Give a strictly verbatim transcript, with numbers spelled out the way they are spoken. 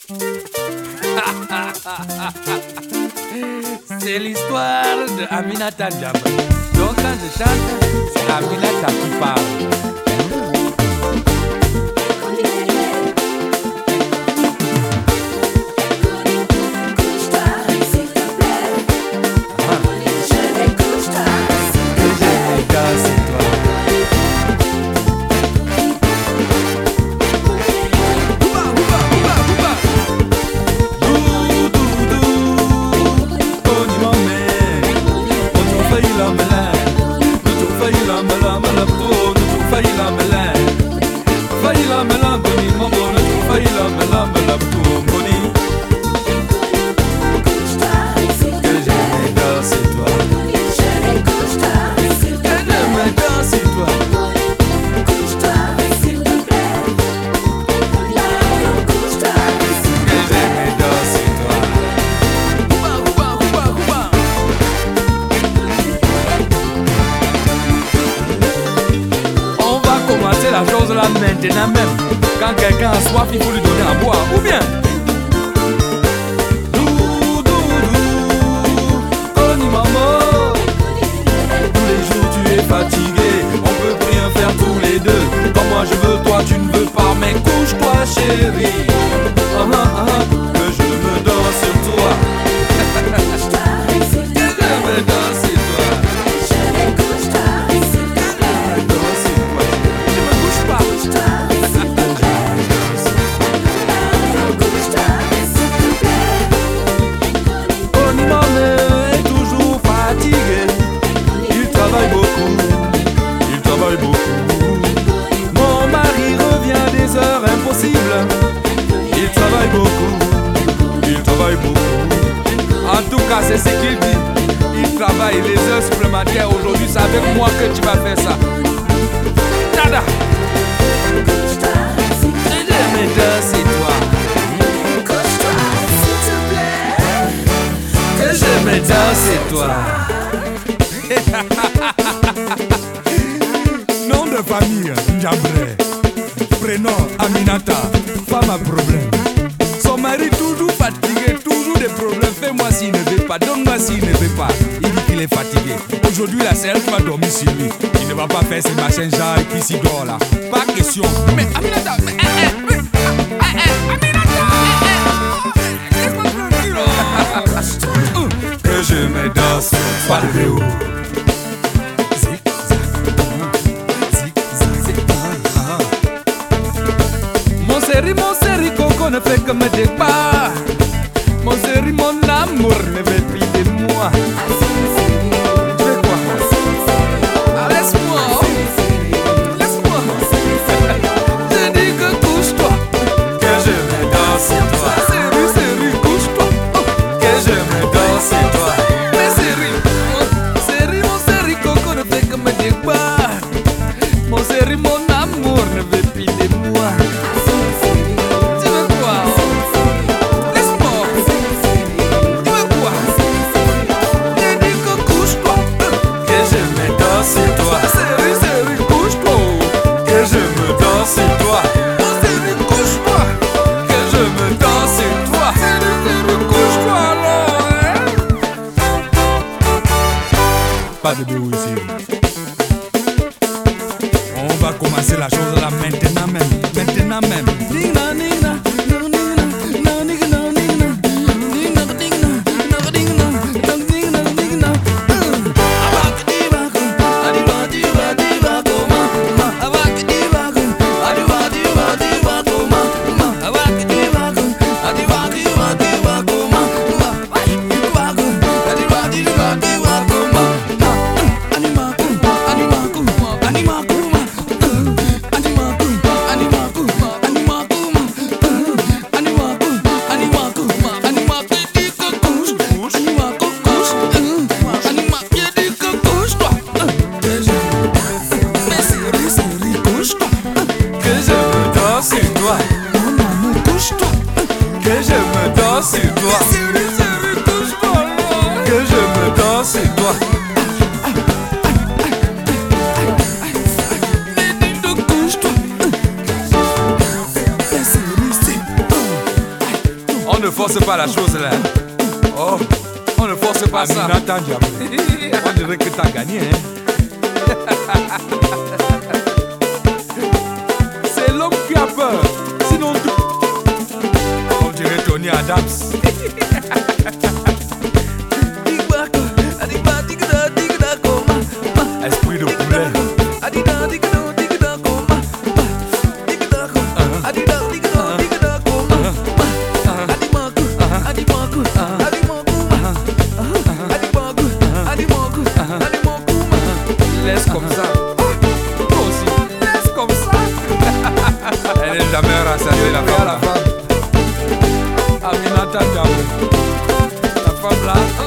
C'est l'histoire de Aminata Diamé. Donc quand je chante, c'est Aminata qui parle. La chose là maintenant même. Quand quelqu'un a soif, il faut lui donner à boire. Ou bien Dou, dou, dou, Koni maman. Tous les jours tu es fatigué, on peut rien faire tous les deux. Comme moi je veux, toi tu ne veux pas. Mais couche-toi chérie, ah, ah, ah, que je me danse sur toi. Que je me danse sur toi. Il travaille beaucoup, il travaille beaucoup. En tout cas, c'est ce qu'il dit. Il travaille les heures supplémentaires. Aujourd'hui, c'est avec moi que tu vas faire ça. Nada. Je me danse, toi. Que je me danse, toi. Nom de famille, Ndiambré. Prénom Aminata, femme à problème. Son mari toujours fatigué, toujours des problèmes. Fais-moi s'il ne veut pas, donne-moi s'il ne veut pas. Il dit qu'il est fatigué. Aujourd'hui là, c'est elle qui va dormir sur lui. Il ne va pas faire ces machins genre et puis s'il dort là. Pas question. Mais Aminata, mais, eh, eh, mais, eh, eh, Aminata, eh, eh, laisse-moi tranquille. Que je me danse, pas de vélo. Mon séri, mon séri, Coco ne fait que me débat. Mon séri, mon amour ne veut plus de moi. Tu fais quoi? Ah, laisse-moi. Laisse-moi. Je dis que couche-toi. Que je me danse toi. Séri, séri, couche-toi. Oh. Que je me danse toi. Mais séri, mon séri, mon séri, Coco ne fait que me débat. Mon séri, mon amour ne veut plus de moi. Pas de béou ici. On va commencer la chose là maintenant même. Maintenant même. Nina, nina, nina, nina, nina, nina, nina, nina, nina, nina, nina, nina. sur toi. Que je me danse sur toi. On ne force pas la chose là. Oh, on ne force pas ça. Aminata Diablé. On dirait que t'as gagné, hein. C'est l'homme qui a peur. Sinon tout. On dirait Tony Adams. Esprit de poulet. Laisse comme ça. Toi aussi, laisse comme ça. Elle est jamais rassasiée la femme. Aminata Diablé. La femme là.